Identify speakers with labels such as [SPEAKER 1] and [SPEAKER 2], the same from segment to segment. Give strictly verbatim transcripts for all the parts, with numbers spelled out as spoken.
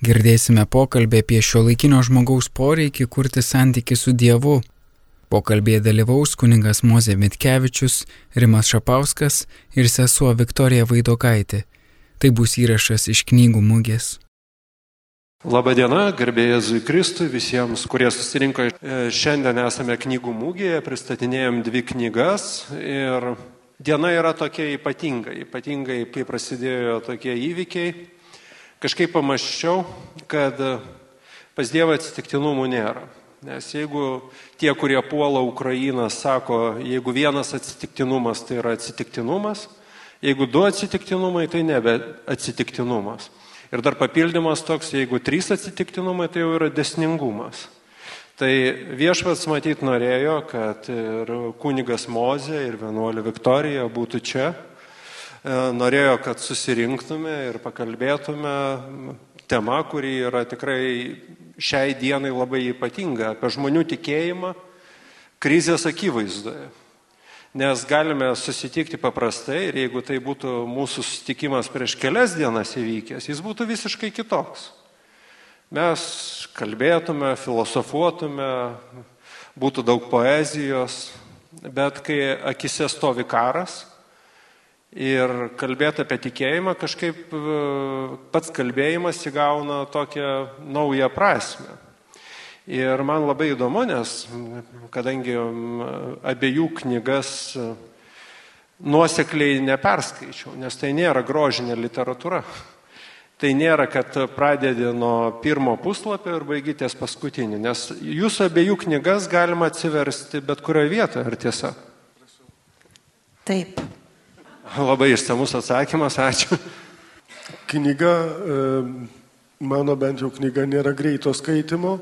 [SPEAKER 1] Girdėsime pokalbį apie šiuolaikinio žmogaus poreikį kurti santykį su Dievu. Pokalbėje dalyvaus kunigas Mozė Mitkevičius, Rimas Šapauskas ir sesuo Viktorija Vaidokaitė. Tai bus įrašas iš knygų mugės.
[SPEAKER 2] Labadiena, garbė Jėzui Kristui, visiems, kurie susirinko. Šiandien esame knygų mugėje, pristatinėjom dvi knygas ir diena yra tokia ypatinga, ypatingai kai prasidėjo tokie įvykiai. Kažkaip pamąsčiau, kad pas Dievą atsitiktinumų nėra. Nes jeigu tie, kurie puola Ukrainą, sako, jeigu vienas atsitiktinumas, tai yra atsitiktinumas, jeigu du atsitiktinumai, tai nebe atsitiktinumas. Ir dar papildymas toks, jeigu trys atsitiktinumai, tai jau yra dėsningumas. Tai Viešpats matyt norėjo, kad ir kunigas Mozė, ir vienuolė Viktorija būtų čia. Norėjo, kad susirinktume ir pakalbėtume tema, kuri yra tikrai šiai dienai labai ypatinga, apie žmonių tikėjimą krizės akivaizdoje. Nes galime susitikti paprastai ir jeigu tai būtų mūsų susitikimas prieš kelias dienas įvykęs, jis būtų visiškai kitoks. Mes kalbėtume, filosofuotume, būtų daug poezijos, bet kai akise stovi karas ir kalbėti apie tikėjimą, kažkaip pats kalbėjimas įgauna tokią naują prasmę. Ir man labai įdomu, nes kadangi abiejų knygas nuosekliai neperskaičiau, nes tai nėra grožinė literatūra. Tai nėra, kad pradedi nuo pirmo puslapio ir baigi ties paskutinį, nes jūsų abiejų knygas galima atsiversti bet kurioje vietoje, ar tiesa?
[SPEAKER 3] Taip.
[SPEAKER 2] Labai išsamus atsakymas, ačiū.
[SPEAKER 4] Knyga, mano bent jau knyga, nėra greito skaitimo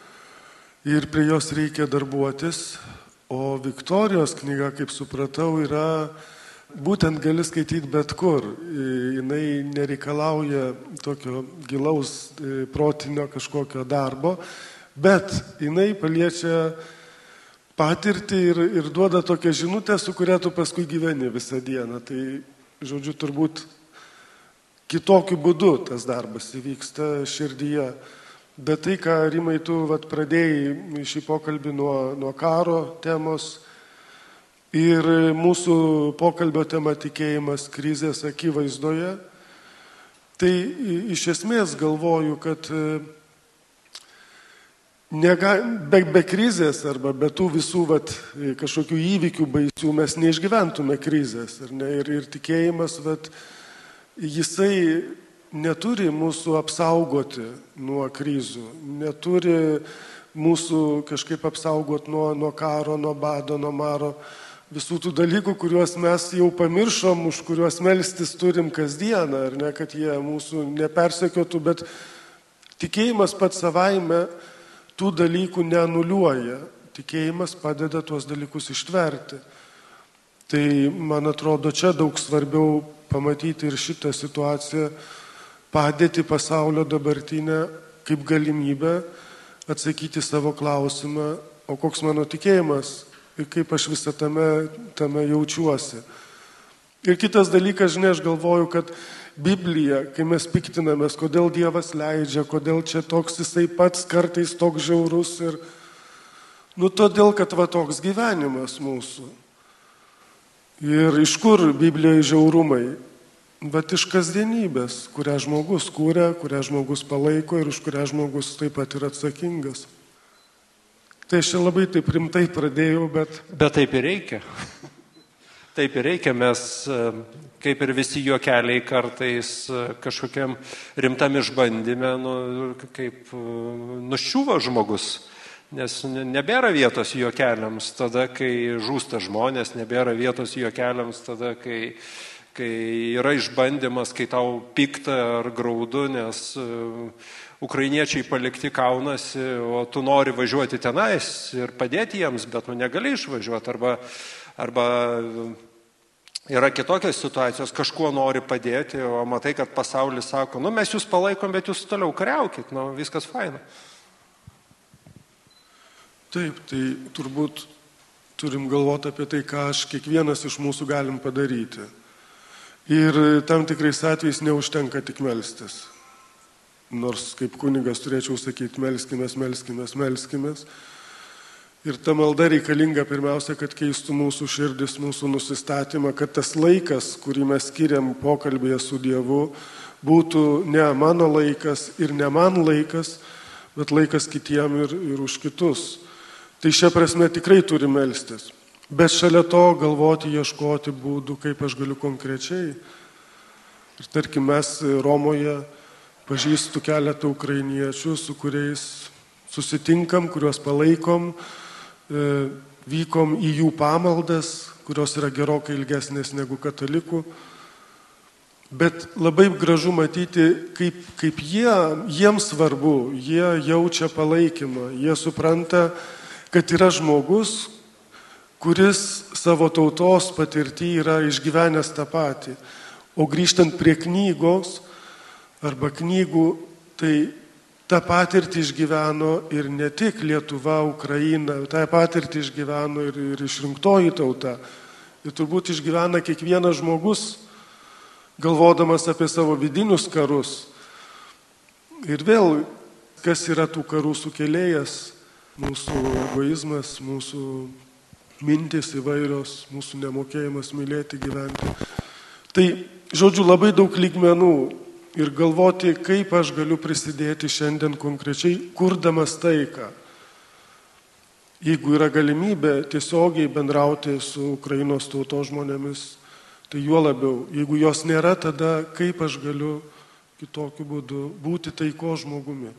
[SPEAKER 4] ir prie jos reikia darbuotis, o Viktorijos knyga, kaip supratau, yra būtent gali skaityti bet kur. Jinai nereikalauja tokio gilaus protinio kažkokio darbo, bet jinai paliečia patirtį ir, ir duoda tokią žinutę, su kuria tu paskui gyveni visą dieną. Tai, žodžiu, turbūt kitokiu būdu tas darbas įvyksta širdyje. Bet tai, ką Rimai tu vat, pradėjai šį pokalbį nuo, nuo karo temos ir mūsų pokalbio tema tikėjimas krizės akivaizdoje, tai iš esmės galvoju, kad Nega, be, be krizės arba be tų visų vat, kažkokių įvykių baisių mes neišgyventume krizės. Ne? Ir, ir tikėjimas, vat, jisai neturi mūsų apsaugoti nuo krizių, neturi mūsų kažkaip apsaugoti nuo, nuo karo, nuo bado, nuo maro, visų tų dalykų, kuriuos mes jau pamiršom, už kuriuos melstis turim kasdieną, ar ne, kad jie mūsų nepersekiotų, bet tikėjimas pats savaime tų dalykų neanuliuoja. Tikėjimas padeda tuos dalykus ištverti. Tai, man atrodo, čia daug svarbiau pamatyti ir šitą situaciją, padėti pasaulio dabartinę kaip galimybę atsakyti savo klausimą, o koks mano tikėjimas ir kaip aš visą tame, tame jaučiuosi. Ir kitas dalykas, žinai, aš galvoju, kad Biblija, kai mes piktinamės, kodėl Dievas leidžia, kodėl čia toks jisai pats kartais toks žiaurus ir, nu, todėl, kad va toks gyvenimas mūsų. Ir iš kur Biblijoje žiaurumai? Bet iš kasdienybės, kurią žmogus kūrė, kurią žmogus palaiko ir už kurią žmogus taip pat yra atsakingas. Tai aš čia labai taip rimtai pradėjau, bet...
[SPEAKER 2] Bet taip ir reikia. Taip ir reikia, mes, kaip ir visi juokeliai kartais kažkokiam rimtam išbandyme, nu, kaip nuščiūva žmogus, nes nebėra vietos juokeliams tada, kai žūsta žmonės, nebėra vietos juokeliams tada, kai, kai yra išbandymas, kai tau pikta ar graudu, nes ukrainiečiai palikti kaunasi, o tu nori važiuoti tenais ir padėti jiems, bet tu negali išvažiuoti, arba Arba yra kitokios situacijos, kažkuo nori padėti, o matai, kad pasaulis sako, nu mes jūs palaikom, bet jūs toliau kariaukit, nu viskas faina.
[SPEAKER 4] Taip, tai turbūt turim galvoti apie tai, ką aš kiekvienas iš mūsų galim padaryti. Ir tam tikrais atvejais neužtenka tik melstis. nors kaip kunigas turėčiau sakyti melskimės, melskimės, melskimės. Ir ta malda reikalinga pirmiausia, kad keistų mūsų širdis, mūsų nusistatymą, kad tas laikas, kurį mes skiriam pokalbėje su Dievu, būtų ne mano laikas ir ne man laikas, bet laikas kitiem ir, ir už kitus. Tai šia prasme tikrai turi melstis. Bet šalia to galvoti, ieškoti būdų, kaip aš galiu konkrečiai. Ir tarkim, mes Romoje pažįstu keletą ukrainiečių, su kuriais susitinkam, kuriuos palaikom, vykom į jų pamaldas, kurios yra gerokai ilgesnės negu katalikų. Bet labai gražu matyti, kaip, kaip jie, jiems svarbu, jie jaučia palaikymą, jie supranta, kad yra žmogus, kuris savo tautos patirtį yra išgyvenęs tą patį. O grįžtant prie knygos arba knygų, tai tą patirtį išgyveno ir ne tik Lietuva, Ukraina, tą patirtį išgyveno ir, ir išrinktoji tauta. Ir turbūt išgyvena kiekvienas žmogus, galvodamas apie savo vidinius karus. Ir vėl, kas yra tų karų sukėlėjas? Mūsų egoizmas, mūsų mintis įvairios, mūsų nemokėjimas mylėti, gyventi. Tai, žodžiu, labai daug lygmenų. Ir galvoti, kaip aš galiu prisidėti šiandien konkrečiai, kurdamas taiką. Jeigu yra galimybė tiesiogiai bendrauti su Ukrainos tautos žmonėmis, tai juo labiau. Jeigu jos nėra, tada kaip aš galiu kitokiu būdu būti taiko žmogumi.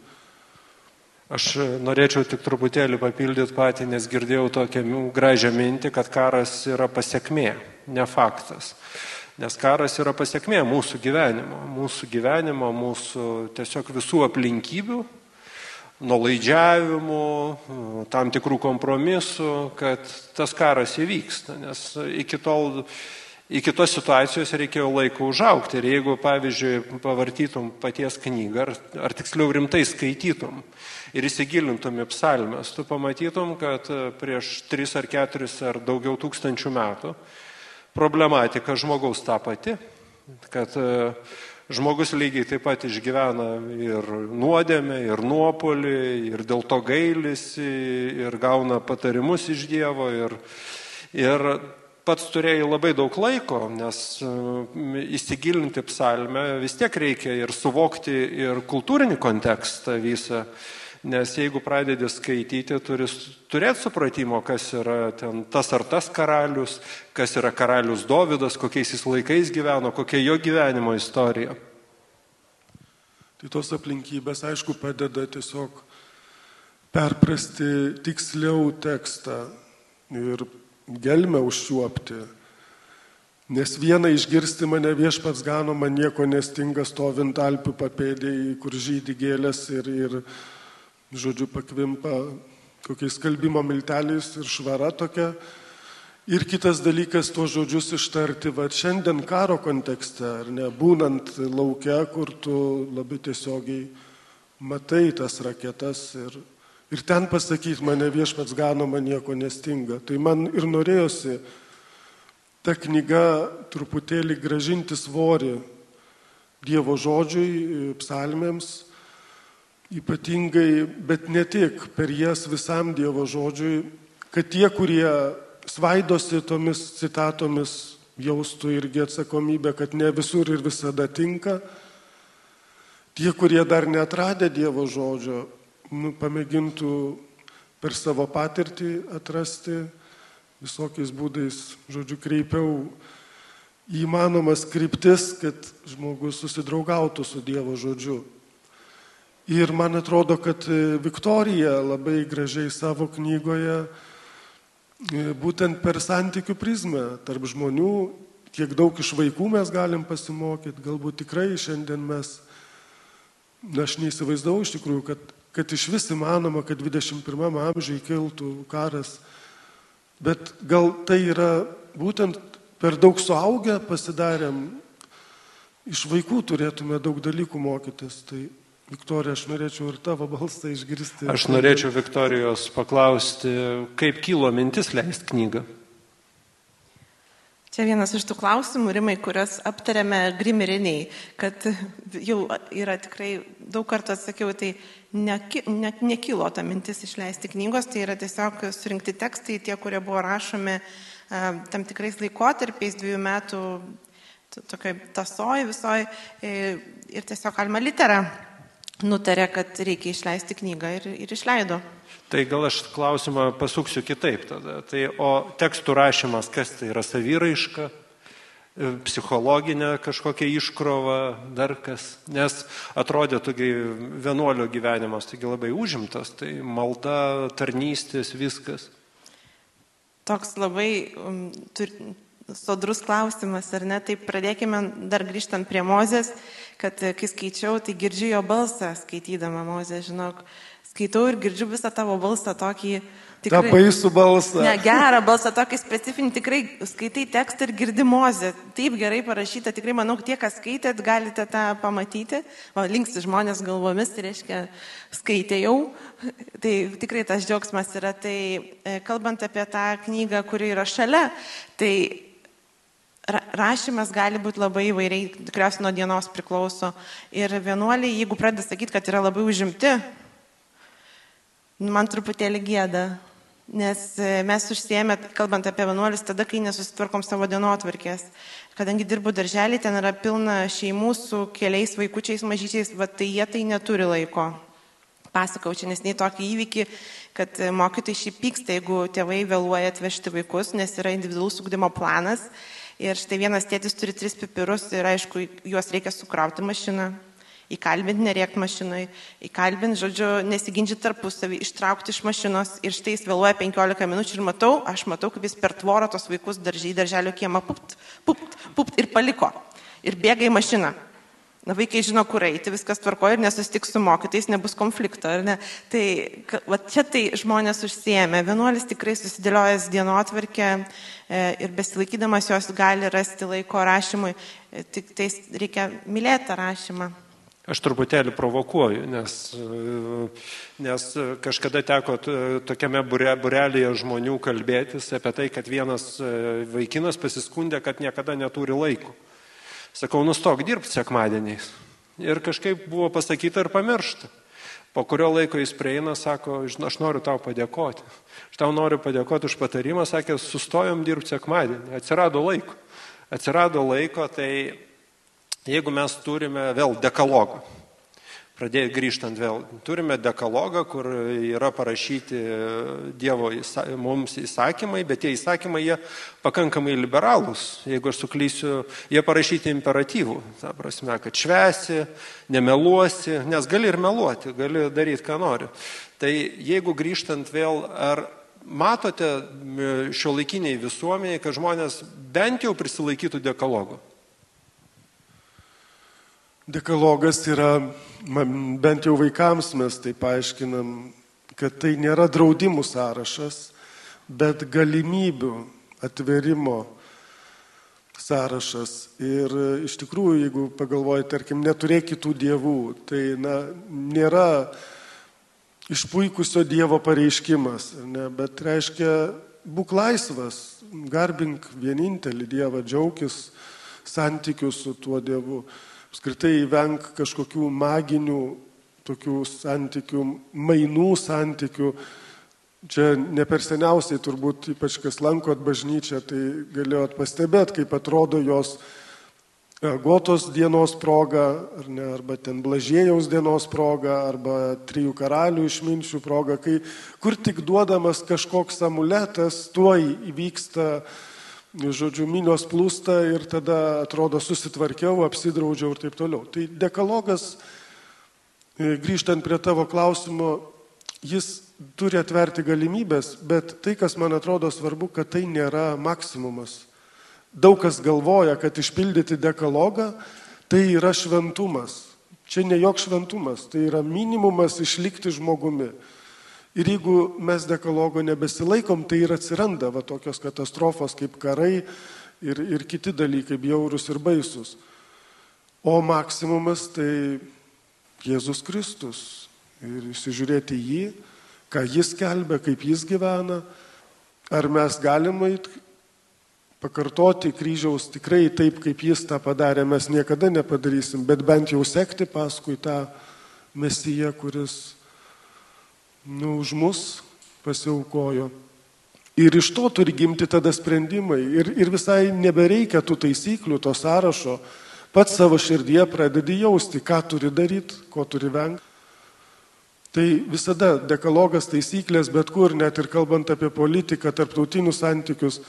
[SPEAKER 2] Aš norėčiau tik truputėlį papildyti patį, nes girdėjau tokią gražią mintį, kad karas yra pasiekmė, ne faktas. Nes karas yra pasiekmė mūsų gyvenimo, mūsų gyvenimo, mūsų tiesiog visų aplinkybių, nuolaidžiavimų, tam tikrų kompromisų, kad tas karas įvyksta. Nes iki tol, iki tos situacijos reikėjo laiko užaugti. Ir jeigu, pavyzdžiui, pavartytum paties knygą, ar, ar tiksliau rimtai skaitytum ir įsigilintum į psalmes, tu pamatytum, kad prieš tris ar keturis ar daugiau tūkstančių metų problematika žmogaus ta pati, kad žmogus lygiai taip pat išgyvena ir nuodėmę, ir nuopolį, ir dėl to gailisi, ir gauna patarimus iš Dievo. Ir, ir pats turėjai labai daug laiko, nes įsigilinti psalmę vis tiek reikia ir suvokti ir kultūrinį kontekstą visą. Nes jeigu pradedi skaityti, turi turėti supratimo, kas yra ten tas ar tas karalius, kas yra karalius Dovydas, kokiais jis laikais gyveno, kokia jo gyvenimo istorija.
[SPEAKER 4] Tai tos aplinkybės, aišku, padeda tiesiog perprasti tiksliau tekstą ir gelmę užčiuopti. Nes viena išgirsti mane viešpats gano, man nieko nestinga stovint Alpių papėdėje, kur žydi gėlės ir, ir žodžiu, pakvimpa kokiais skalbimo milteliais ir švara tokia. Ir kitas dalykas, tuos žodžius ištarti, va šiandien karo kontekste, ar ne, būnant lauke, kur tu labai tiesiogiai matai tas raketas ir, ir ten pasakyti, mane viešpats gano, man nieko nestinga. Tai man ir norėjosi tą knygą truputėlį gražinti svorį Dievo žodžiui, psalmėms, ypatingai, bet ne tik per jas visam Dievo žodžiui, kad tie, kurie svaidosi tomis citatomis, jaustų irgi atsakomybę, kad ne visur ir visada tinka. Tie, kurie dar neatradę Dievo žodžio, nu, pamėgintų per savo patirtį atrasti, visokiais būdais, žodžiu, kreipiau į įmanomas kryptis, kad žmogus susidraugautų su Dievo žodžiu. Ir man atrodo, kad Viktorija labai gražiai savo knygoje būtent per santykių prizmę tarp žmonių, kiek daug iš vaikų mes galim pasimokyti, galbūt tikrai šiandien mes, na, aš neįsivaizdavau iš tikrųjų, kad, kad iš vis įmanoma, kad dvidešimt pirmam amžiui kiltų karas, bet gal tai yra būtent per daug suaugę pasidarėm, iš vaikų turėtume daug dalykų mokytis. Tai Viktorija, aš norėčiau ir tavo balsą išgirsti.
[SPEAKER 2] Aš norėčiau Viktorijos paklausti, kaip kilo mintis leisti knygą?
[SPEAKER 3] Čia vienas iš tų klausimų, Rimai, kurias aptarėme grimiriniai, kad jau yra tikrai daug kartų atsakiau, tai neki, ne, nekilo ta mintis išleisti knygos, tai yra tiesiog surinkti tekstai, tie, kurie buvo rašomi tam tikrais laikotarpiais, dviejų metų tokioj tasoj visoj, ir tiesiog Alma Litera nutarė, kad reikia išleisti knygą ir, ir išleido.
[SPEAKER 2] Tai gal aš klausimą pasuksiu kitaip tada. Tai, o tekstų rašymas, kas tai yra saviraiška, psichologinė kažkokia iškrova, dar kas? Nes atrodytų vienuolio gyvenimas, taigi labai užimtas, tai malda, tarnystės, viskas.
[SPEAKER 3] Toks labai um, tur, sodrus klausimas, ar ne? Taip pradėkime dar grįžtant prie Mozės, kad kai skaičiau, tai girdžiu jo balsą skaitydama Mozę, žinok. Skaitau ir girdžiu visą tavo balsą tokį tikrai...
[SPEAKER 4] Ta baisų balsą.
[SPEAKER 3] Ne, gerą balsą, tokį specifinį, tikrai skaitai tekstą ir girdi Mozę. Taip gerai parašyta, tikrai manau, tie, kas skaitėt, galite tą pamatyti. O, linksi žmonės galvomis, tai reiškia, skaitė jau. Tai tikrai tas džiaugsmas yra. Tai kalbant apie tą knygą, kuri yra šalia, tai rašymas gali būti labai įvairiai, tikriausiai nuo dienos priklauso. Ir vienuoliai, jeigu pradeda sakyti, kad yra labai užimti, man truputėlį gėda, nes mes užsiėmė, kalbant apie vienuolius, tada, kai nesusitvarkom savo dienotvarkės. Kadangi dirbu darželį, ten yra pilna šeimų su keliais vaikučiais mažyčiais, va, tai jie tai neturi laiko. Pasakau čia nesiniai tokį įvykį, kad mokytojai šiaip pyksta, jeigu tėvai vėluoja atvežti vaikus, nes yra individualus ugdymo planas. Ir štai vienas tėtis turi tris pipirus ir aišku, juos reikia sukrauti mašiną. Įkalbinti, nerėkti mašinai, įkalbinti, žodžiu, nesiginčyti tarpusavį, ištraukti iš mašinos ir štai jis vėluoja penkiolika minučių ir matau, aš matau, kaip jis per tvorą tos vaikus daržiai, darželio kiemą pupt, pupt, pupt ir paliko. Ir bėga į mašiną. Na, vaikai žino, kur eiti, viskas tvarkoja ir nesusitiks su mokytais, nebus konflikto, ar ne? Tai va, čia tai žmonės užsiėmė. Vienuolis tikrai susidėliojęs dienotvarkę ir besilaikydamas jos gali rasti laiko rašymui, tik tai reikia mylėti tą rašymą.
[SPEAKER 2] Aš truputėlį provokuoju, nes, nes kažkada teko tokiame burelėje žmonių kalbėtis apie tai, kad vienas vaikinas pasiskundė, kad niekada neturi laiko. Sakau, nustok dirbti sekmadieniais. Ir kažkaip buvo pasakyta ir pamiršta. Po kurio laiko jis prieina, sako, aš noriu tau padėkoti. Aš tau noriu padėkoti už patarimą, sakė, sustojom dirbti sekmadienį. Atsirado laiko. Atsirado laiko, tai... Jeigu mes turime vėl dekalogą, pradėjai grįžtant vėl, turime dekalogą, kur yra parašyti Dievo įsa, mums įsakymai, bet tie įsakymai jie pakankamai liberalūs. Jeigu aš suklysiu, jie parašyti imperatyvų, ta prasme, kad švęsi, nemeluosi, nes gali ir meluoti, gali daryti, ką nori. Tai jeigu grįžtant vėl, ar matote šiuolaikiniai visuomeniai, kad žmonės bent jau prisilaikytų dekalogo?
[SPEAKER 4] Dekalogas yra, bent jau vaikams mes tai paaiškinam, kad tai nėra draudimų sąrašas, bet galimybių atverimo sąrašas. Ir iš tikrųjų, jeigu pagalvoji, tarkim, neturėk kitų dievų, tai na, nėra išpuikusio Dievo pareiškimas, ne, bet reiškia, būk laisvas, garbink vienintelį Dievą, džiaukis santykių su tuo Dievu. Apskritai venk kažkokių maginių tokių santykių, mainų santykių. Čia ne per seniausiai turbūt, ypač kas lankot bažnyčią, tai galėjot pastebėti, kaip atrodo jos Gotos dienos proga, ar ne, arba ten Blažiejaus dienos proga, arba Trijų karalių išminčių proga, kai kur tik duodamas kažkoks amuletas, tuoj įvyksta, žodžiu, minios plūsta ir tada atrodo susitvarkiau, apsidraudžiau ir taip toliau. Tai dekalogas, grįžtant prie tavo klausimo, jis turi atverti galimybės, bet tai, kas man atrodo svarbu, kad tai nėra maksimumas. Daug kas galvoja, kad išpildyti dekalogą, tai yra šventumas. Čia ne joks šventumas, tai yra minimumas išlikti žmogumi. Ir jeigu mes dekalogo nebesilaikom, tai ir atsiranda va, tokios katastrofos kaip karai ir, ir kiti dalykai, bjaurūs ir baisus. O maksimumas tai Jėzus Kristus. Ir įsižiūrėti jį, ką jis kelbė, kaip jis gyvena. Ar mes galim eit pakartoti kryžiaus tikrai taip, kaip jis tą padarė, mes niekada nepadarysim, bet bent jau sekti paskui tą Mesiją, kuris nu, už mus pasiaukojo. Ir iš to turi gimti tada sprendimai. Ir, ir visai nebereikia tų taisyklių, to sąrašo. Pats savo širdyje pradedi jausti, ką turi daryti, ko turi vengti. Tai visada dekalogas, taisyklės, bet kur, net ir kalbant apie politiką, tarptautinius santykius,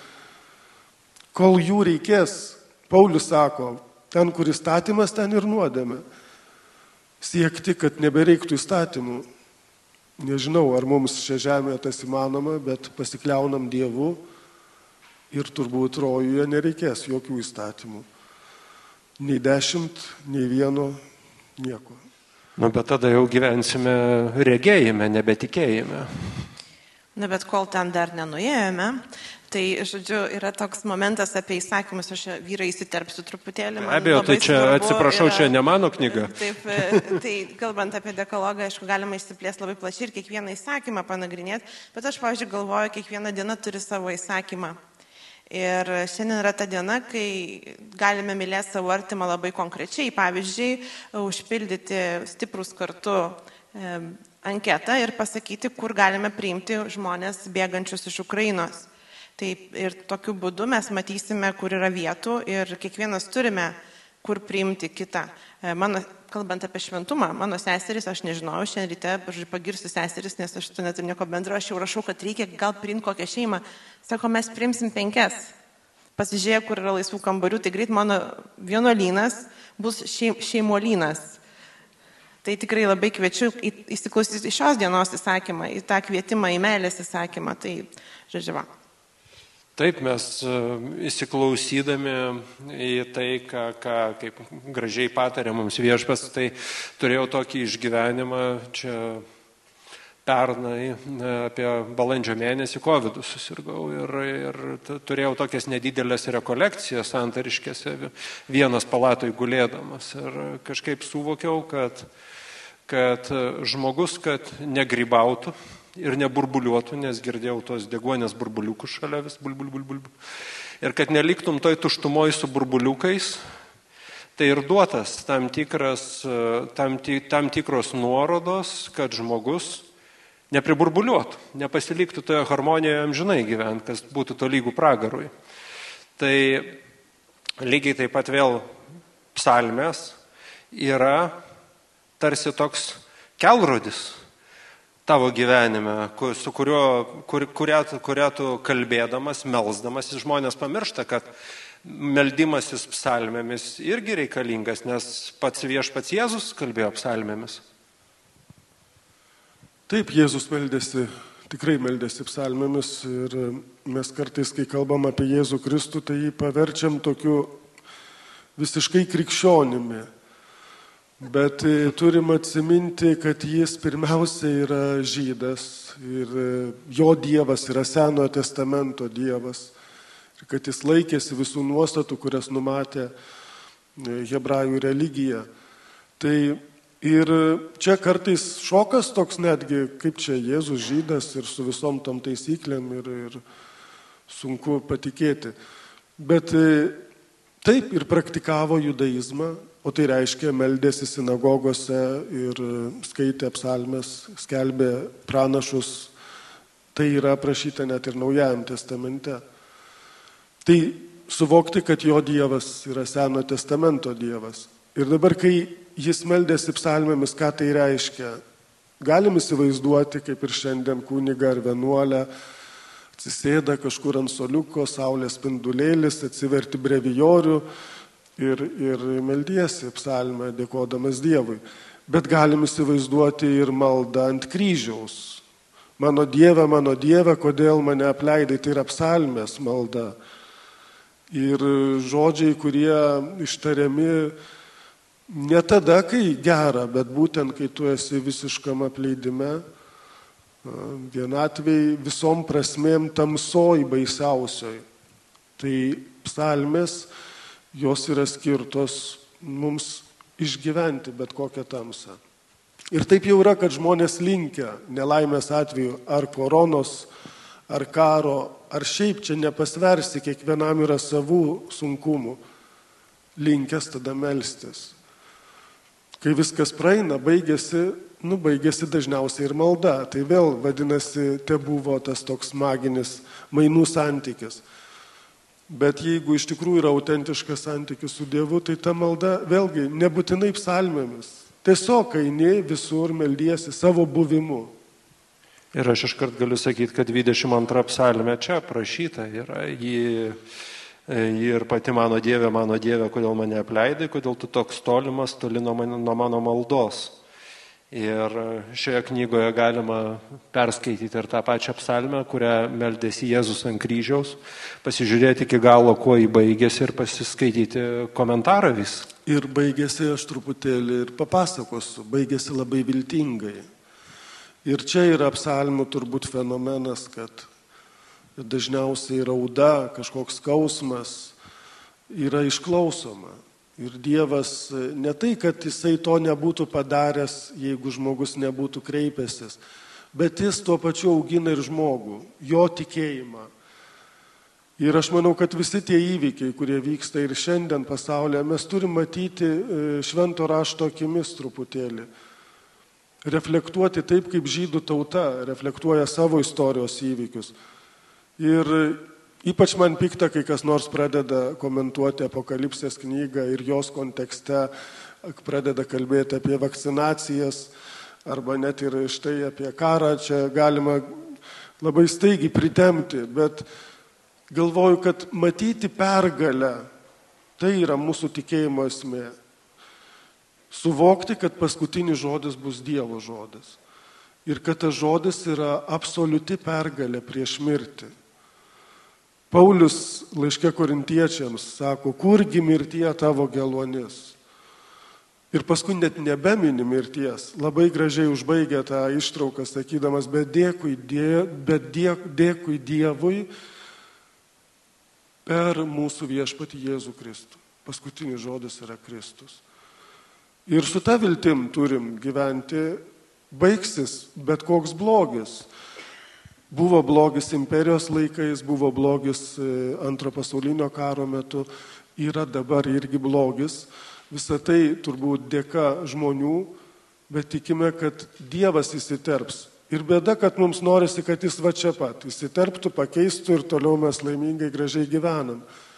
[SPEAKER 4] kol jų reikės, Paulius sako, ten, kur įstatymas, ten ir nuodėmė. Siekti, kad nebereiktų įstatymų. Nežinau, ar mums šią žemę tas įmanoma, bet pasikliaunam Dievu ir turbūt rojuje nereikės jokių įstatymų. Nei dešimt, nei vieno, nieko.
[SPEAKER 2] Nu, bet tada jau gyvensime regėjime, nebetikėjime.
[SPEAKER 3] Na, bet kol ten dar nenuėjome, tai, žodžiu, yra toks momentas apie įsakymus, aš vyrai įsiterpsiu truputėlį.
[SPEAKER 2] Be abejo, tai čia, atsiprašau, yra, čia ne mano knyga.
[SPEAKER 3] Taip, tai kalbant apie dekalogą, aišku, galima išsiplėsti labai plačiai ir kiekvieną įsakymą panagrinėti, bet aš, pavyzdžiui, galvoju, kiekviena diena turi savo įsakymą. Ir šiandien yra ta diena, kai galime mylėti savo artimą labai konkrečiai, pavyzdžiui, užpildyti stiprus kartu e, anketą ir pasakyti, kur galime priimti žmonės bėgančius iš Ukrainos. Taip, ir tokiu būdu mes matysime, kur yra vietų ir kiekvienas turime, kur priimti kitą. Mano, kalbant apie šventumą, mano seseris, aš nežinojau, šiandien ryte, aš pagirsiu seseris, nes aš tu neturiu nieko bendro, aš jau rašau, kad reikia gal priimti kokią šeimą. Sako, mes priimsim penkias. Pasižiūrėję, kur yra laisvų kambarių, tai greit mano vienuolynas bus šeimolynas. Tai tikrai labai kviečiu įsiklausyti į šios dienos įsakymą, į tą kvietimą, į meilės įsakymą. Tai, žodžiu, va.
[SPEAKER 2] Taip, mes įsiklausydami į tai, ką, ką kaip gražiai patarė mums Viešpats, tai turėjau tokį išgyvenimą čia pernai, apie balandžio mėnesį kovidu susirgau ir, ir turėjau tokias nedidelės rekolekcijas Santariškėse, vienas palatoj gulėdamas ir kažkaip suvokiau, kad, kad žmogus, kad negrybautų ir neburbuliuotų, nes girdėjau tos deguonės burbuliukus šalia vis bulbul, bulbul. Ir kad neliktum toj tuštumoj su burbuliukais, tai ir duotas tam, tikras, tam, tam tikros nuorodos, kad žmogus nepriburbuliuotų, nepasiliktų toje harmonijoje amžinai gyvent, kas būtų tolygų pragarui. Tai lygiai taip pat vėl psalmės yra tarsi toks kelrodis tavo gyvenime, su kuriuo, kur, kurią, kurią tu kalbėdamas, melsdamas, žmonės pamiršta, kad meldimasis psalmėmis irgi reikalingas, nes pats Viešpats Jėzus kalbėjo psalmėmis.
[SPEAKER 4] Taip, Jėzus meldėsi, tikrai meldėsi psalmėmis ir mes kartais, kai kalbam apie Jėzų Kristų, tai jį paverčiam tokiu visiškai krikščionimi. Bet turim atsiminti, kad jis pirmiausia yra žydas ir jo Dievas yra Senojo testamento Dievas. Ir kad jis laikėsi visų nuostatų, kurias numatė hebrajų religija. Tai ir čia kartais šokas toks netgi, kaip čia Jėzus žydas ir su visom tom taisyklėm ir, ir sunku patikėti. Bet taip ir praktikavo judaizmą. O tai reiškia, meldėsi sinagogose ir skaitė psalmes, skelbė pranašus. Tai yra aprašyta net ir Naujajam testamente. Tai suvokti, kad jo Dievas yra Senojo testamento Dievas. Ir dabar, kai jis meldėsi psalmėmis, ką tai reiškia? Galim įsivaizduoti, kaip ir šiandien kuniga ar vienuolė, atsisėda kažkur ant soliuko, saulės spindulėlis, atsiverti brevijorių, Ir, ir meldiesi psalmę dėkodamas Dievui. Bet galim įsivaizduoti ir maldą ant kryžiaus. Mano Dieve, mano Dieve, kodėl mane apleidai, tai yra psalmės malda. Ir žodžiai, kurie ištariami ne tada, kai gera, bet būtent, kai tu esi visiškam apleidime, vienatvėj visom prasmėm tamsoj baisiausioj. Tai psalmės, jos yra skirtos mums išgyventi bet kokią tamsą. Ir taip jau yra, kad žmonės linkia nelaimės atveju ar koronos, ar karo, ar šiaip čia nepasversi, kiekvienam yra savų sunkumų, linkęs tada melstis. Kai viskas praeina, baigėsi, nu baigėsi dažniausiai ir malda. Tai vėl vadinasi, te buvo tas toks maginis mainų santykis. Bet jeigu iš tikrųjų yra autentiškas santykis su Dievu, tai ta malda vėlgi nebūtinai psalmėmis. Tiesiog eini visur, meldiesi savo buvimu.
[SPEAKER 2] Ir aš iškart galiu sakyti, kad dvidešimt antra psalmė čia aprašyta yra. Ji, ji ir pati mano Dieve, mano Dieve, kodėl mane apleidai, kodėl tu toks tolimas, toli nuo mano maldos. Ir šioje knygoje galima perskaityti ir tą pačią psalmę, kurią meldėsi Jėzus ant kryžiaus, pasižiūrėti iki galo, kuo jį baigėsi ir pasiskaityti komentarą vis.
[SPEAKER 4] Ir baigėsi, aš truputėlį ir papasakosiu, baigėsi labai viltingai. Ir čia yra psalmių turbūt fenomenas, kad dažniausiai rauda, kažkoks skausmas yra išklausoma. Ir Dievas ne tai, kad jisai to nebūtų padaręs, jeigu žmogus nebūtų kreipęsis, bet jis tuo pačiu augina ir žmogų, jo tikėjimą. Ir aš manau, kad visi tie įvykiai, kurie vyksta ir šiandien pasaulyje, mes turim matyti švento rašto akimis truputėlį. Reflektuoti taip, kaip žydų tauta reflektuoja savo istorijos įvykius. Ir ypač man pikta, kai kas nors pradeda komentuoti Apokalipsės knygą ir jos kontekste pradeda kalbėti apie vakcinacijas arba net ir štai apie karą. Čia galima labai staigiai pritemti, bet galvoju, kad matyti pergalę, tai yra mūsų tikėjimo esmė. Suvokti, kad paskutinis žodis bus Dievo žodis. Ir kad tas žodis yra absoliuti pergalė prieš mirtį. Paulius laiške korintiečiams sako, kurgi mirtie tavo geluonis. Ir paskui net nebemini mirties. Labai gražiai užbaigė tą ištrauką, sakydamas, bet dėkui, die, bet dėk, dėkui Dievui per mūsų viešpatį Jėzų Kristų. Paskutinis žodis yra Kristus. Ir su ta viltim turim gyventi, baigsis bet koks blogis. Buvo blogis imperijos laikais, buvo blogis antro pasaulinio karo metu, yra dabar irgi blogis. Visą tai turbūt dėka žmonių, bet tikime, kad Dievas įsiterps. Ir bėda, kad mums norisi, kad jis va čia pat įsiterptų, pakeistų ir toliau mes laimingai, gražiai gyvenam.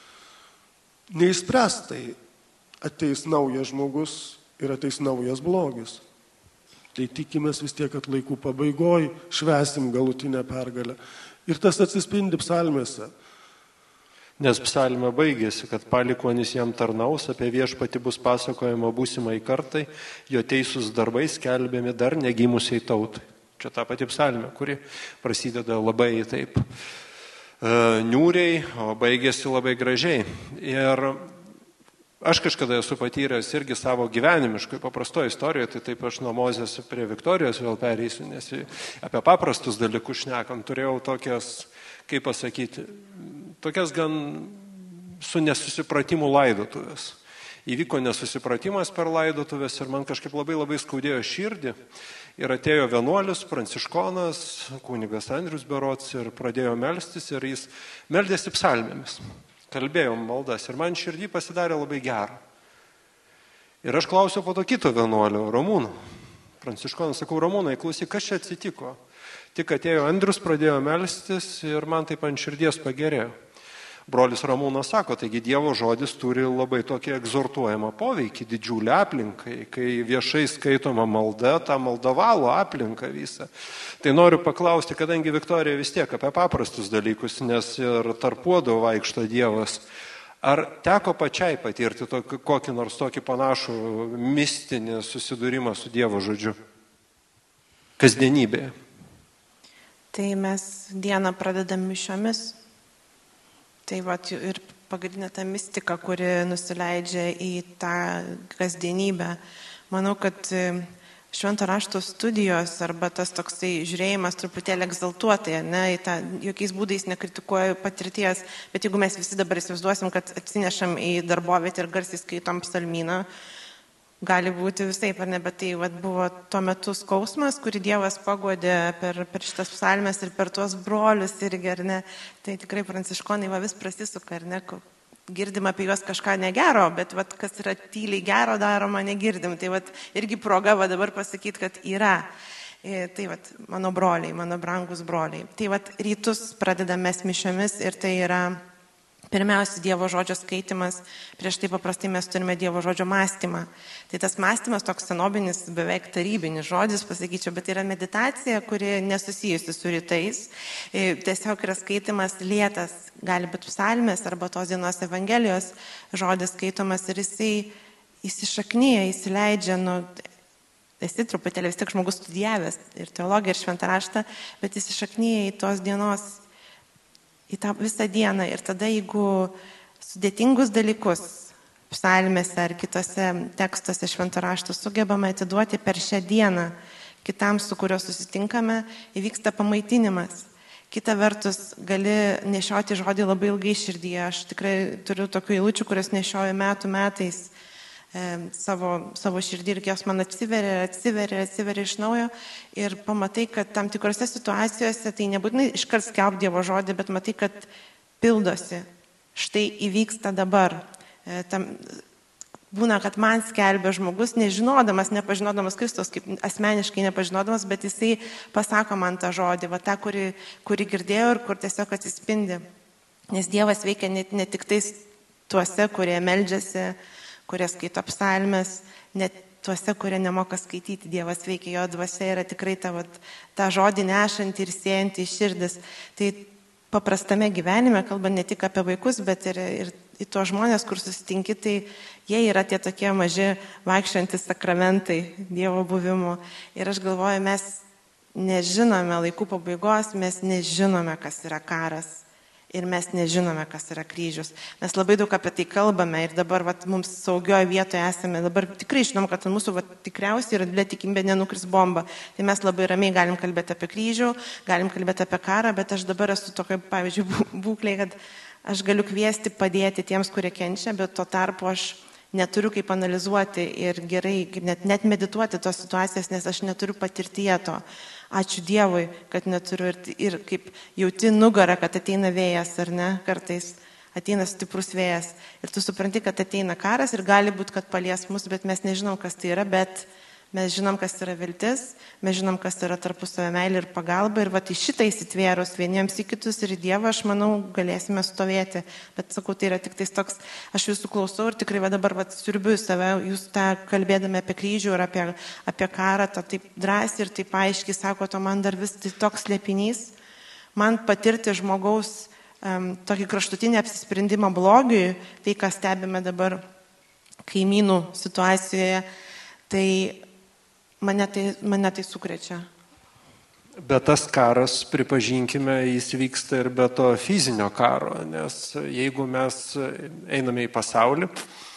[SPEAKER 4] Neįspręstai ateis naujas žmogus ir ateis naujas blogis. Tai tikimės vis tiek, kad laikų pabaigoj švęsim galutinę pergalę. Ir tas atsispindi psalmėse.
[SPEAKER 2] Nes psalmė baigėsi, kad palikuonis jam tarnaus, apie viešpatį bus pasakojama būsimai kartai, jo teisūs darbai skelbiami dar negimusiai tautai. Čia ta pati psalmė, kuri prasideda labai taip e, niūriai, o baigėsi labai gražiai. Ir aš kažkada esu patyręs irgi savo gyvenimiškai paprastoje istorijoje, tai taip aš nuo Mozės prie Viktorijos vėl pereisiu, nes apie paprastus dalykus šnekam. Turėjau tokias, kaip pasakyti, tokias gan su nesusipratimu laidotuvės. Įvyko nesusipratimas per laidotuvės ir man kažkaip labai labai skaudėjo širdį. Ir atėjo vienuolis, pranciškonas, kunigas Andrius berods ir pradėjo melstis ir jis meldėsi psalmėmis. Kalbėjom maldas ir man širdį pasidarė labai gera. Ir aš klausiau po to kito vienuolio, Ramūno. Pranciškonas, sakau, Ramūnai, klausyk, kas čia atsitiko? Tik atėjo Andrius, pradėjo melstis ir man taip ant širdies pagerėjo. Brolis Ramūnas sako, taigi Dievo žodis turi labai tokį egzortuojamą poveikį, didžiulę aplinkai. Kai viešai skaitoma malda, ta malda valo aplinką visą. Tai noriu paklausti, kadangi Viktorija vis tiek apie paprastus dalykus, nes ir tarp puodų vaikšto Dievas. Ar teko pačiai patirti tokį, kokį nors tokį panašų mistinį susidūrimą su Dievo žodžiu? Kasdienybėje.
[SPEAKER 3] Tai mes dieną pradedam mišiomis. Tai va ir pagrindinė ta mistika, kuri nusileidžia į tą kasdienybę. Manau, kad švento rašto studijos arba tas toksai žiūrėjimas truputėlį egzaltuotai, ne, į tą, jokiais būdais nekritikuoju patirties, bet jeigu mes visi dabar įsivaizduosim, kad atsinešam į darbovietę ir garsiai skaitom psalmyną, gali būti visaip, ar ne, bet tai vat, buvo tuo metu skausmas, kurį Dievas pagodė per, per šitas psalmes ir per tuos brolius irgi, ar ne. Tai tikrai pranciškonai va vis prasisuka, ar ne, girdim apie juos kažką negero, bet vat, kas yra tyliai gero daroma, negirdim. Tai vat, irgi proga va, dabar pasakyti, kad yra. E, tai vat, mano broliai, mano brangus broliai. Tai vat, rytus pradedame mišiomis ir tai yra pirmiausia Dievo žodžio skaitimas, prieš tai paprastai mes turime Dievo žodžio mąstymą. Tai tas mąstymas toks senobinis, beveik tarybinis žodis, pasakyčiau, bet yra meditacija, kuri nesusijusi su rytais. Tiesiog yra skaitimas lėtas, gali būti psalmės arba tos dienos Evangelijos žodis skaitomas ir jisai įsišaknyja, įsileidžia, nu, esi truputėlį vis tik žmogus studijavęs ir teologiją, ir šventą raštą, bet įsišaknyja į tos dienos į tą visą dieną ir tada, jeigu sudėtingus dalykus psalmėse ar kitose tekstuose švento rašto sugebame atiduoti per šią dieną kitam, su kuriuo susitinkame, įvyksta pamaitinimas. Kita vertus, gali nešioti žodį labai ilgai širdyje. Aš tikrai turiu tokių eilučių, kurias nešioju metų metais e, savo, savo širdį ir jos man atsiveria, atsiveria, atsiveria iš naujo. Ir pamatai, kad tam tikrose situacijose tai nebūtinai iškart skelb Dievo žodį, bet matai, kad pildosi. Štai įvyksta dabar. E, tam, būna, kad man skelbia žmogus, nežinodamas, nepažinodamas Kristus, kaip asmeniškai nepažinodamas, bet jisai pasako man tą žodį, va tą, kurį, kurį girdėjau ir kur tiesiog atsispindi. Nes Dievas veikia ne, ne tik tais tuose, kurie meldžiasi, kurie skaito psalmes, net tuose, kurie nemoka skaityti. Dievas veikia, jo dvasia yra tikrai ta, vat, ta žodį nešanti ir siejanti į širdis. Tai paprastame gyvenime, kalbant ne tik apie vaikus, bet ir, ir į tuos žmonės, kur susitinki, tai jie yra tie tokie maži vaikščiantys sakramentai Dievo buvimo. Ir aš galvoju, mes nežinome laikų pabaigos, mes nežinome, kas yra karas. Ir mes nežinome, kas yra kryžius. Mes labai daug apie tai kalbame ir dabar vat, mums saugioje vietoje esame. Dabar tikrai žinom, kad mūsų vat, tikriausiai yra didelė tikimybė nenukris bomba. Tai mes labai ramiai galim kalbėti apie kryžių, galim kalbėti apie karą, bet aš dabar esu tokia, pavyzdžiui, būklė, kad aš galiu kviesti padėti tiems, kurie kenčia, bet tuo tarpu aš neturiu kaip analizuoti ir gerai, net, net medituoti tos situacijas, nes aš neturiu patirtyje to. Ačiū Dievui, kad neturiu ir, ir kaip jauti nugarą, kad ateina vėjas, ar ne, kartais ateina stiprus vėjas. Ir tu supranti, kad ateina karas ir gali būti, kad palies mus, bet mes nežinom, kas tai yra, bet mes žinom, kas yra viltis, mes žinom, kas yra tarpusavio meilė ir pagalba. Ir va, į šitą įsitvėrus vieniems į kitus ir į Dievą, aš manau, galėsime stovėti. Bet sakau, tai yra tik tais toks, aš jūsų klausau ir tikrai va, dabar va, siurbiu save, jūs tą kalbėdami apie kryžių ir apie, apie karą, tą taip drąsiai ir taip aiškiai sako, to man dar vis tai toks slėpinys. Man patirti žmogaus um, tokį kraštutinį apsisprendimą blogiui, tai ką stebime dabar kaimynų situacijoje, tai Mane tai, mane tai sukrečia.
[SPEAKER 2] Bet tas karas, pripažinkime, jis vyksta ir be to fizinio karo, nes jeigu mes einame į pasaulį,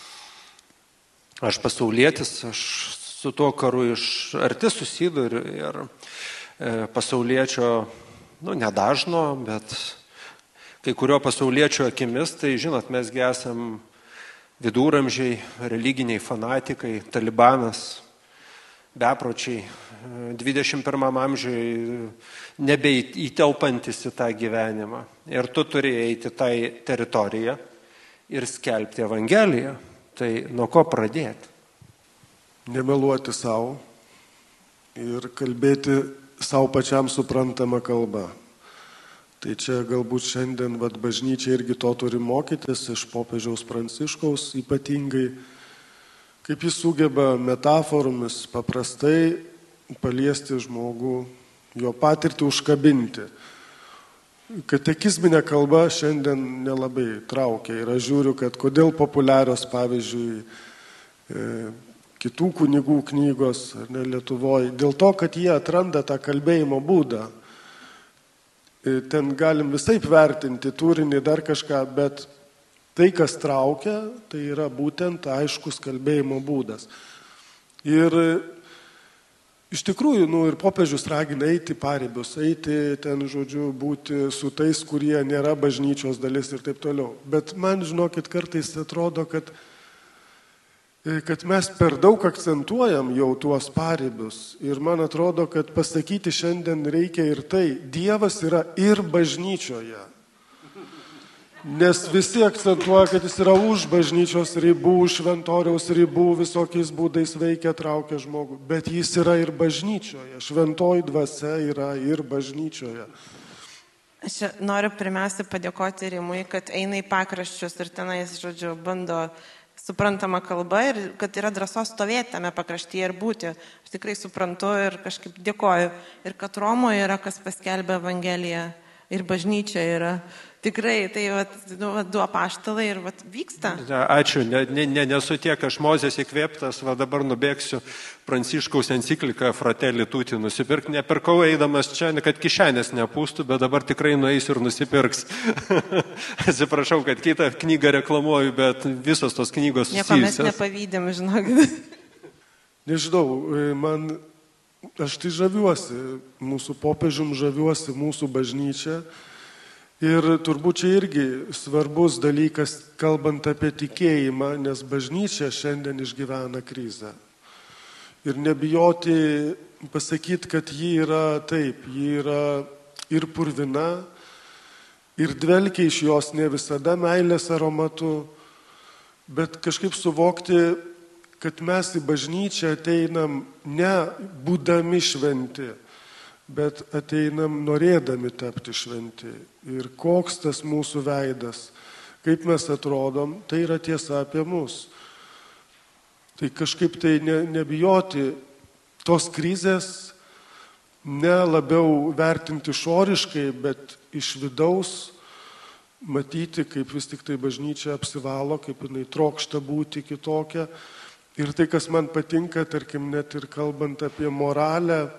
[SPEAKER 2] aš pasaulietis, aš su tuo karu iš arti susiduriu ir pasauliečio, nu, nedažno, bet kai kurio pasauliečio akimis, tai žinot, mesgi esam viduramžiai, religiniai fanatikai, talibanas, bepročiai, dvidešimt pirmam amžiui nebeįtelpantis į tą gyvenimą. Ir tu turi eiti tą teritoriją ir skelbti Evangeliją. Tai nuo ko pradėti?
[SPEAKER 4] Nemeluoti savo ir kalbėti savo pačiam suprantamą kalbą. Tai čia galbūt šiandien vat, bažnyčia irgi to turi mokytis iš popiežiaus Pranciškaus ypatingai, kaip jis sugeba metaforomis paprastai paliesti žmogų, jo patirtį užkabinti. Katekizminė kalba šiandien nelabai traukia ir aš žiūriu, kad kodėl populiarios, pavyzdžiui, kitų kunigų knygos ar ne Lietuvoje, dėl to, kad jie atranda tą kalbėjimo būdą. Ten galim visaip vertinti turinį, dar kažką, bet tai, kas traukia, tai yra būtent aiškus kalbėjimo būdas. Ir iš tikrųjų, nu, ir popiežius ragina eiti pareibius, eiti ten, žodžiu, būti su tais, kurie nėra bažnyčios dalis ir taip toliau. Bet man, žinokit, kartais atrodo, kad kad mes per daug akcentuojam jau tuos paribius. Ir man atrodo, kad pasakyti šiandien reikia ir tai, Dievas yra ir bažnyčioje. Nes visi akcentuoja, kad jis yra už bažnyčios ribų, šventoriaus ribų, visokiais būdais veikia, traukia žmogų. Bet jis yra ir bažnyčioje. Šventoji dvasia yra ir bažnyčioje.
[SPEAKER 3] Aš noriu pirmiausia padėkoti Rimui, kad eina į pakraščius ir tenais, žodžiu, bando suprantama kalba ir kad yra drąsos stovėti tame pakraštyje ir būti. Aš tikrai suprantu ir kažkaip dėkoju. Ir kad Romoje yra, kas paskelbė Evangeliją ir bažnyčia yra. Tikrai, tai vat, nu, vat, du apaštalai ir vat, vyksta.
[SPEAKER 2] Ačiū, ne, ne, nesu tiek aš Mozės įkvėptas, va dabar nubėgsiu Pranciškaus encikliką Fratelli Tutti nusipirkti. Nepirkau eidamas čia, kad kišenės nepūstų, bet dabar tikrai nueisiu ir nusipirks. Atsiprašau, kad kitą knygą reklamuoju, bet visos tos knygos susijusios.
[SPEAKER 3] Nieko mes nepavydėm, žinokit.
[SPEAKER 4] Nežinau, man, aš tai žaviuosi, mūsų popiežium žaviuosi, mūsų bažnyčia. Ir turbūt čia irgi svarbus dalykas, kalbant apie tikėjimą, nes bažnyčia šiandien išgyvena krizę. Ir nebijoti pasakyti, kad ji yra taip, ji yra ir purvina, ir dvelkia iš jos ne visada meilės aromatu, bet kažkaip suvokti, kad mes į bažnyčią ateinam ne būdami šventi, bet ateinam norėdami tapti šventi. Ir koks tas mūsų veidas, kaip mes atrodom, tai yra tiesa apie mus. Tai kažkaip tai ne, nebijoti tos krizės, ne labiau vertinti išoriškai, bet iš vidaus matyti, kaip vis tik tai bažnyčia apsivalo, kaip jinai trokšta būti kitokia. Ir tai, kas man patinka, tarkim, net ir kalbant apie moralę,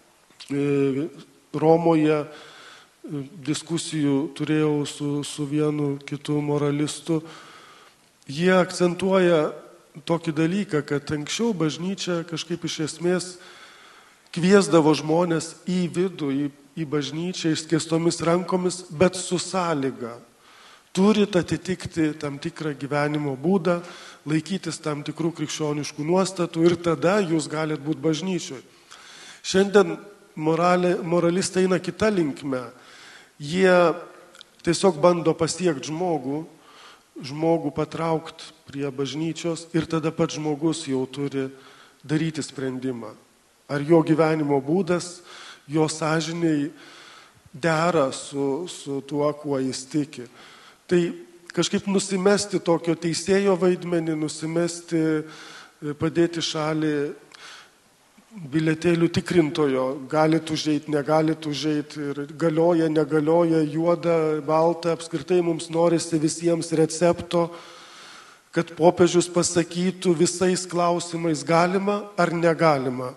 [SPEAKER 4] Romoje diskusijų turėjau su, su vienu kitu moralistu. Jie akcentuoja tokį dalyką, kad anksčiau bažnyčia kažkaip iš esmės kviesdavo žmonės į vidų, į, į bažnyčią išskėstomis rankomis, bet su sąlyga. Turit atitikti tam tikrą gyvenimo būdą, laikytis tam tikrų krikščioniškų nuostatų ir tada jūs galit būti bažnyčioj. Šiandien moralė, moralistai eina kita linkme. Jie tiesiog bando pasiekti žmogų, žmogų patraukti prie bažnyčios ir tada pats žmogus jau turi daryti sprendimą. Ar jo gyvenimo būdas, jo sąžiniai dera su, su tuo, kuo jis tiki. Tai kažkaip nusimesti tokio teisėjo vaidmenį, nusimesti, padėti šalį biletėlių tikrintojo, galit užeit, negalit užeit, ir galioja, negalioja, juoda, balta, apskritai mums norisi visiems recepto, kad popiežius pasakytų visais klausimais galima ar negalima.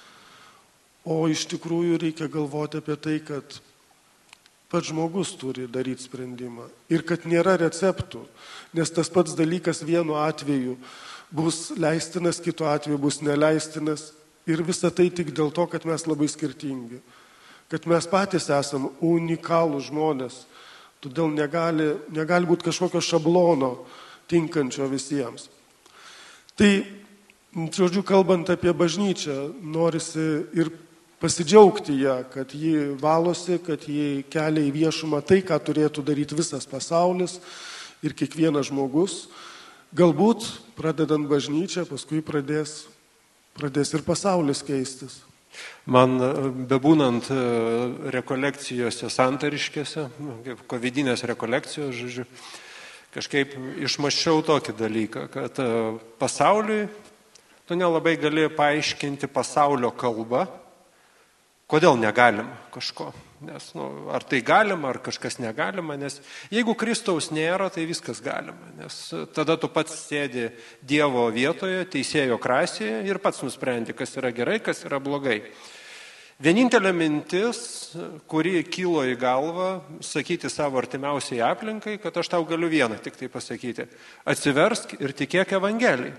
[SPEAKER 4] O iš tikrųjų reikia galvoti apie tai, kad pats žmogus turi daryti sprendimą ir kad nėra receptų, nes tas pats dalykas vienu atveju bus leistinas, kitu atveju bus neleistinas. Ir visa tai tik dėl to, kad mes labai skirtingi, kad mes patys esam unikalūs žmonės, todėl negali, negali būti kažkokio šablono tinkančio visiems. Tai, žodžiu, kalbant apie bažnyčią, norisi ir pasidžiaugti ją, kad ji valosi, kad ji kelia į viešumą tai, ką turėtų daryti visas pasaulis ir kiekvienas žmogus. Galbūt, pradedant bažnyčią, paskui pradės Pradės ir pasaulis keistis.
[SPEAKER 2] Man bebūnant rekolekcijose santariškėse, kovidinės rekolekcijos, žodžiu, kažkaip išmaščiau tokį dalyką, kad pasauliui tu nelabai gali paaiškinti pasaulio kalbą, kodėl negalima kažko. Nes, nu, ar tai galima, ar kažkas negalima, nes jeigu Kristaus nėra, tai viskas galima, nes tada tu pats sėdi Dievo vietoje, teisėjo krasėje ir pats nusprendi, kas yra gerai, kas yra blogai. Vienintelė mintis, kuri kilo į galvą, sakyti savo artimiausiai aplinkai, kad aš tau galiu vieną tik tai pasakyti. Atsiversk ir tikėk Evangelijai.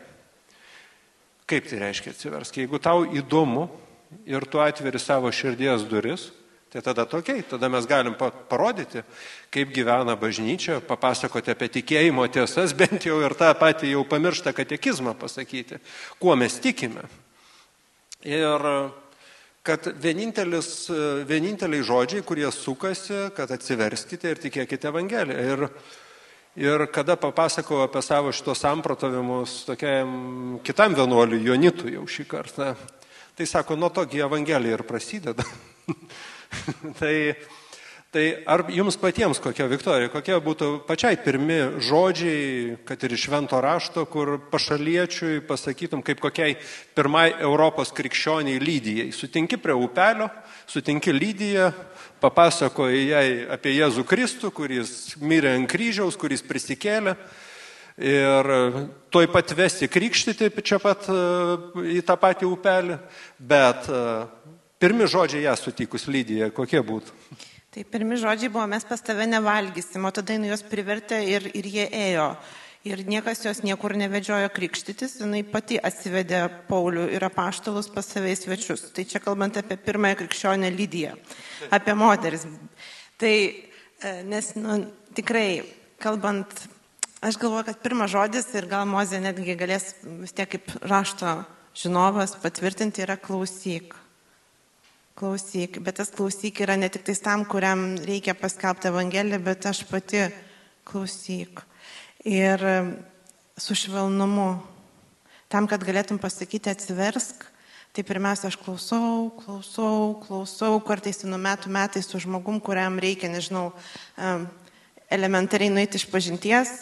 [SPEAKER 2] Kaip tai reiškia atsiversk? Jeigu tau įdomu ir tu atveri savo širdies duris, Tai tada tokiai, tada mes galim parodyti, kaip gyvena bažnyčia, papasakoti apie tikėjimo tiesas, bent jau ir tą patį jau pamirštą katekizmą pasakyti, kuo mes tikime. Ir kad vieninteliai žodžiai, kurie sukasi, kad atsiverskite ir tikėkite Evangeliją. Ir, ir kada papasakau apie savo šitos samprotavimus tokiam kitam vienuoliui, Jonitui jau šį kartą, tai sako, nuo togi Evangelija ir prasideda. tai, tai ar jums patiems kokia, Viktorija, kokie būtų pačiai pirmi žodžiai, kad ir iš švento rašto, kur pašaliečiui pasakytum, kaip kokiai pirmai Europos krikščioniai Lydijai. Sutinki prie upelio, sutinki Lydiją, papasakoji jai apie Jėzų Kristų, kuris mirė ant kryžiaus, kuris prisikėlė. Ir tuoj pat vesti krikštyti čia pat į tą patį upelį, bet pirmi žodžiai ją sutikus Lydiją, kokie būtų?
[SPEAKER 3] Tai pirmi žodžiai buvo, mes pas tave nevalgysim, o tada jinai juos privertė ir, ir jie ėjo. Ir niekas jos niekur nevedžiojo krikštytis, jinai pati atsivedė Paulių ir apaštalus pas save į svečius. Tai čia kalbant apie pirmąją krikščionę Lydiją, apie moteris. Tai, nes nu, tikrai, kalbant, aš galvoju, kad pirmas žodis ir gal Mozė netgi galės vis tiek kaip rašto žinovas patvirtinti yra klausyk. Klausyk, bet tas klausyk yra ne tik tais tam, kuriam reikia paskelbti Evangeliją, bet aš pati klausyk. Ir su švelnumu, tam, kad galėtum pasakyti atsiversk, tai pirmiausia, aš klausau, klausau, klausau, kartais nuo metų metai su žmogum, kuriam reikia, nežinau, elementariai nueiti iš pažinties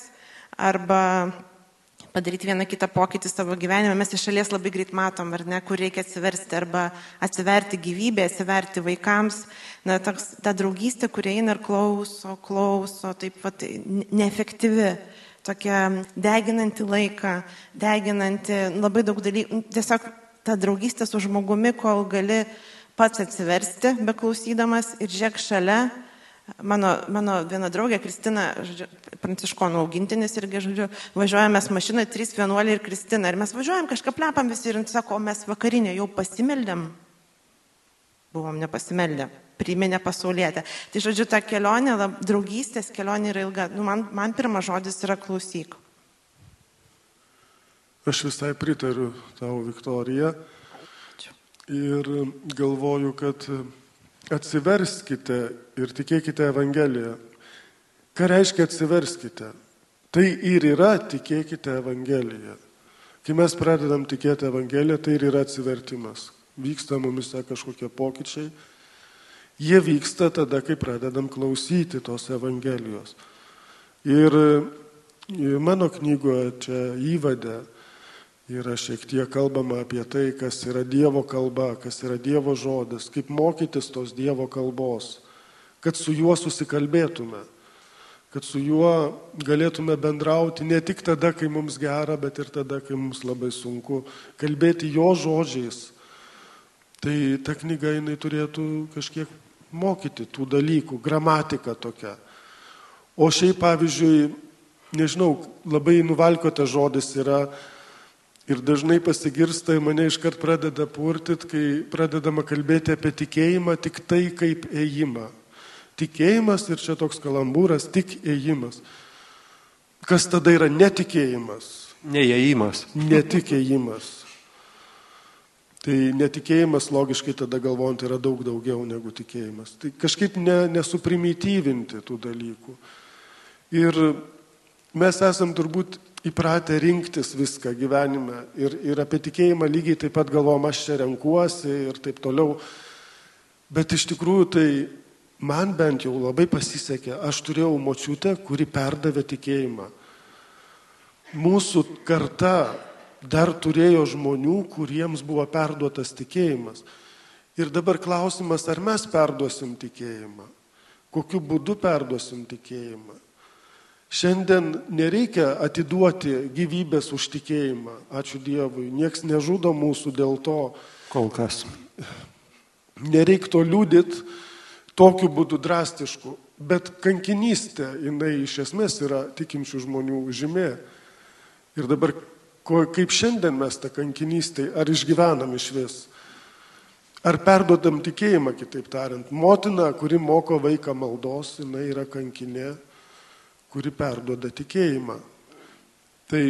[SPEAKER 3] arba padaryti vieną kitą pokytį savo gyvenime. Mes iš šalies labai greit matom, ar ne, kur reikia atsiversti arba atsiverti gyvybę, atsiverti vaikams. Na, toks, ta draugystė, kurie eina ir klauso, klauso, taip pat neefektyvi, tokia deginanti laiką, deginanti labai daug dalykų. Tiesiog ta draugystė su žmogumi, kol gali pats atsiversti, beklausydamas ir žiūrėk šalia. Mano, mano viena draugė, Kristina, žodžiu, pranciškonų augintinis irgi, žodžiu, važiuojame mes mašinoje, trys vienuoliai ir Kristina. Ir mes važiuojam, kažką plepam visi ir sako, o mes vakarinė jau pasimeldėm. Buvom nepasimeldę, priminė pasaulietę. Tai žodžiu, ta kelionė, lab, draugystės kelionė yra ilga. Nu, man, man pirmas žodis yra klausyk.
[SPEAKER 4] Aš visai pritariu tau, Viktorija. Ir galvoju, kad atsiverskite ir tikėkite Evangeliją. Ką reiškia atsiverskite? Tai ir yra tikėkite Evangeliją. Kai mes pradedam tikėti Evangeliją, tai ir yra atsivertimas. Vyksta mumise kažkokie pokyčiai. Jie vyksta tada, kai pradedam klausyti tos Evangelijos. Ir mano knygoje čia įvade yra šiek tiek kalbama apie tai, kas yra Dievo kalba, kas yra Dievo žodis, kaip mokytis tos Dievo kalbos, kad su juo susikalbėtume, kad su juo galėtume bendrauti ne tik tada, kai mums gera, bet ir tada, kai mums labai sunku kalbėti jo žodžiais. Tai ta knyga jinai turėtų kažkiek mokyti tų dalykų, gramatika tokia. O šiaip, pavyzdžiui, nežinau, labai nuvalkiotas žodis yra ir dažnai pasigirsta, mane iškart pradeda purtit, kai pradedama kalbėti apie tikėjimą tik tai kaip ėjimą. Tikėjimas ir čia toks kalambūras, tik ėjimas. Kas tada yra netikėjimas?
[SPEAKER 2] Neėjimas.
[SPEAKER 4] Netikėjimas. Tai netikėjimas logiškai tada galvojant yra daug daugiau negu tikėjimas. Tai kažkaip ne, nesuprimityvinti tų dalykų. Ir mes esam turbūt įpratę rinktis viską gyvenime ir, ir apie tikėjimą lygiai taip pat galvom, aš čia renkuosi ir taip toliau. Bet iš tikrųjų tai man bent jau labai pasisekė. Aš turėjau močiutę, kuri perdavė tikėjimą. Mūsų karta dar turėjo žmonių, kuriems buvo perduotas tikėjimas. Ir dabar klausimas, ar mes perduosim tikėjimą? Kokiu būdu perduosim tikėjimą? Šiandien nereikia atiduoti gyvybės už tikėjimą. Ačiū Dievui. Nieks nežudo mūsų dėl to.
[SPEAKER 2] Kol kas.
[SPEAKER 4] Nereik to liūdit tokiu būdu drastišku. Bet kankinystė, jinai iš esmės yra tikinčių žmonių žymė. Ir dabar, ko, kaip šiandien mes tą kankinystę, ar išgyvenam iš vis? Ar perduodam tikėjimą, kitaip tariant. Motina, kuri moko vaiką maldos, jinai yra kankinė, kuri perduoda tikėjimą. Tai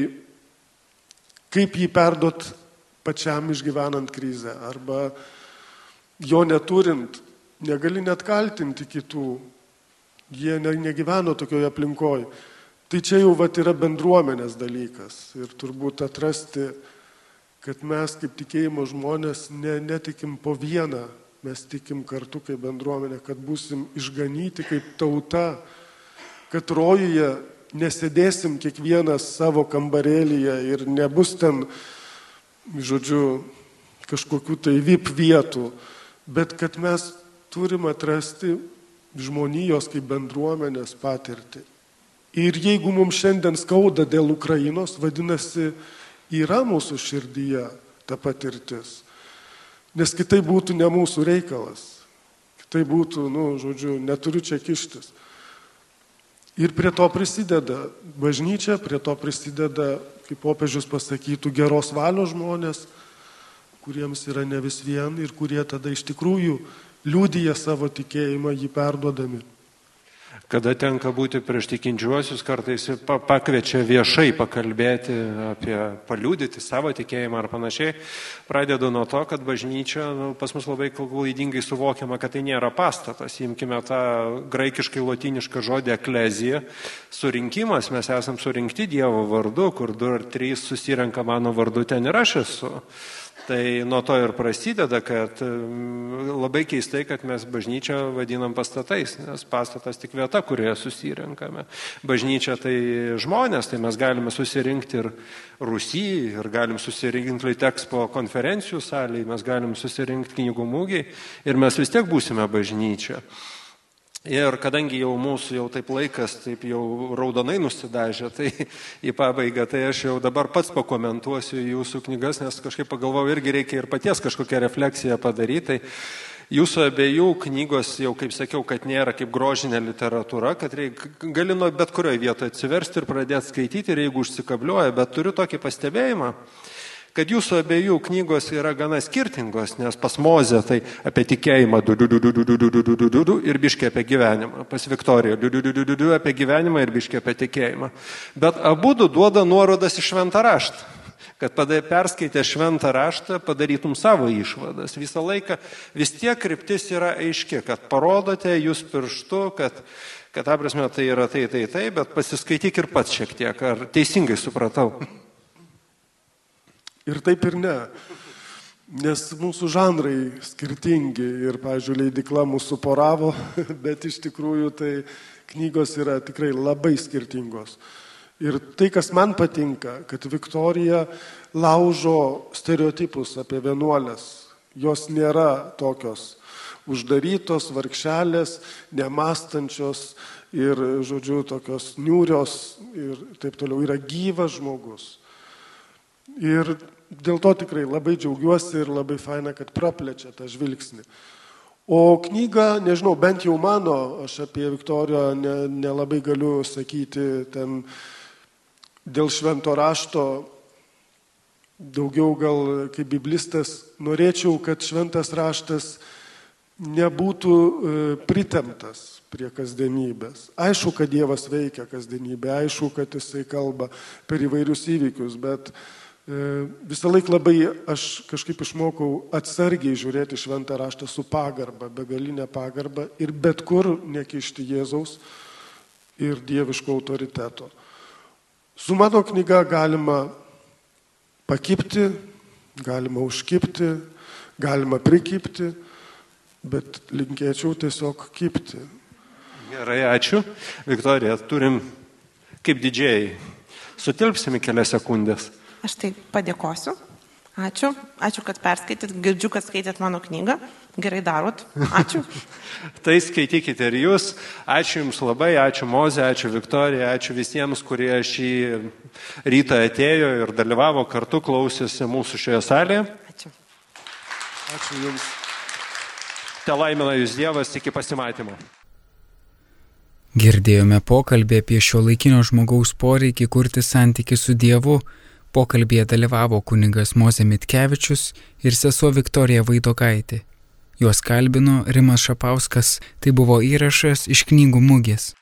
[SPEAKER 4] kaip jį perduot pačiam išgyvenant krizę, arba jo neturint, negali net kaltinti kitų, jie negyveno tokioje aplinkoje. Tai čia jau vat yra bendruomenės dalykas ir turbūt atrasti, kad mes kaip tikėjimo žmonės ne, netikim po vieną, mes tikim kartu kaip bendruomenė, kad būsim išganyti kaip tauta, kad rojuje nesėdėsim kiekvienas savo kambarėlyje ir nebus ten, žodžiu, kažkokių tai V I P vietų, bet kad mes turim atrasti žmonijos kaip bendruomenės patirtį. Ir jeigu mums šiandien skauda dėl Ukrainos, vadinasi, yra mūsų širdyje ta patirtis. Nes kitai būtų ne mūsų reikalas. Kitai būtų, nu, žodžiu, neturiu čia kištis. Ir prie to prisideda bažnyčia, prie to prisideda, kaip popiežius pasakytų, geros valios žmonės, kuriems yra ne vis vien ir kurie tada iš tikrųjų liudija savo tikėjimą jį perduodami.
[SPEAKER 2] Kada tenka būti prieš tikinčiuosius, kartais pakviečia viešai pakalbėti apie, paliudyti savo tikėjimą ar panašiai. Pradedu nuo to, kad bažnyčia, nu, pas mus labai klaidingai suvokiama, kad tai nėra pastatas. Imkime tą graikiškai lotynišką žodį eklezija. Surinkimas, mes esam surinkti Dievo vardu, kur du ar trys susirenka mano vardu, ten ir aš esu. Tai nuo to ir prasideda, kad labai keistai, kad mes bažnyčią vadinam pastatais, nes pastatas tik vieta, kurioje susirenkame. Bažnyčia tai žmonės, tai mes galime susirinkti ir Rusy, ir galim susirinkti Litexpo konferencijų salėje, mes galim susirinkti knygų mūgiai ir mes vis tiek būsime bažnyčia. Ir kadangi jau mūsų jau taip laikas, taip jau raudonai nusidažė, tai į pabaigą, tai aš jau dabar pats pakomentuosiu jūsų knygas, nes kažkaip pagalvojau, irgi reikia ir paties kažkokią refleksiją padaryti. Tai jūsų abiejų knygos, jau kaip sakiau, kad nėra kaip grožinė literatūra, kad reik, gali nuo bet kurioje vietoje atsiversti ir pradėti skaityti, ir jeigu užsikabliuoja, bet turiu tokį pastebėjimą, kad jūsų abiejų knygos yra gana skirtingos, nes pas Mozę tai apie tikėjimą du, du, du, du, du, du, du, du, du, du, ir biškį apie gyvenimą, pas Viktoriją du, du, du, du, du, du, apie gyvenimą ir biškį apie tikėjimą. Bet abudu duoda nuorodas į šventą raštą, kad perskaitę šventą raštą padarytum savo išvadas. Visą laiką vis tiek kryptis yra aiški, kad parodote jūs pirštu, kad, kad ta prasme tai yra tai, tai, tai, bet pasiskaityk ir pats šiek tiek, ar teisingai supratau.
[SPEAKER 4] Ir taip ir ne, nes mūsų žanrai skirtingi ir, pavyzdžiui, leidykla mūsų poravo, bet iš tikrųjų tai knygos yra tikrai labai skirtingos. Ir tai, kas man patinka, kad Viktorija laužo stereotipus apie vienuolės. Jos nėra tokios uždarytos, vargšelės, nemastančios ir, žodžiu, tokios niūrios ir taip toliau. Yra gyvas žmogus. Ir dėl to tikrai labai džiaugiuosi ir labai faina, kad praplečia tą žvilgsnį. O knyga, nežinau, bent jau mano, aš apie Viktoriją nelabai ne galiu sakyti ten dėl švento rašto, daugiau gal kaip biblistas, norėčiau, kad šventas raštas nebūtų pritemptas prie kasdienybės. Aišku, kad Dievas veikia kasdienybę, aišku, kad jisai kalba per įvairius įvykius, bet visą laiką labai aš kažkaip išmokau atsargiai žiūrėti šventą raštą su pagarba, begalinė pagarba ir bet kur nekišti Jėzaus ir dieviško autoriteto. Su mano knyga galima pakipti, galima užkipti, galima prikipti, bet linkėčiau tiesiog kipti.
[SPEAKER 2] Gerai, ačiū. Viktorija, turim kaip didžėjai. Sutilpsime kelias sekundės.
[SPEAKER 3] Aš tai padėkosiu. Ačiū. Ačiū, kad perskaityt. Girdžiu, kad skaitėt mano knygą. Gerai darot. Ačiū.
[SPEAKER 2] Tai skaitykite ir jūs. Ačiū Jums labai. Ačiū Mozė, ačiū Viktorija. Ačiū visiems, kurie šį rytą atėjo ir dalyvavo kartu, klausėsi mūsų šioje salėje.
[SPEAKER 3] Ačiū.
[SPEAKER 4] Ačiū Jums.
[SPEAKER 2] Te laimina Jūs Dievas, iki pasimatymo.
[SPEAKER 1] Girdėjome pokalbį apie šiuolaikinio žmogaus poreikį kurti santykį su Dievu. Pokalbėje dalyvavo kunigas Mozė Mitkevičius ir sesuo Viktorija Vaidogaitė. Juos kalbino Rimas Šapauskas, tai buvo įrašas iš knygų mugės.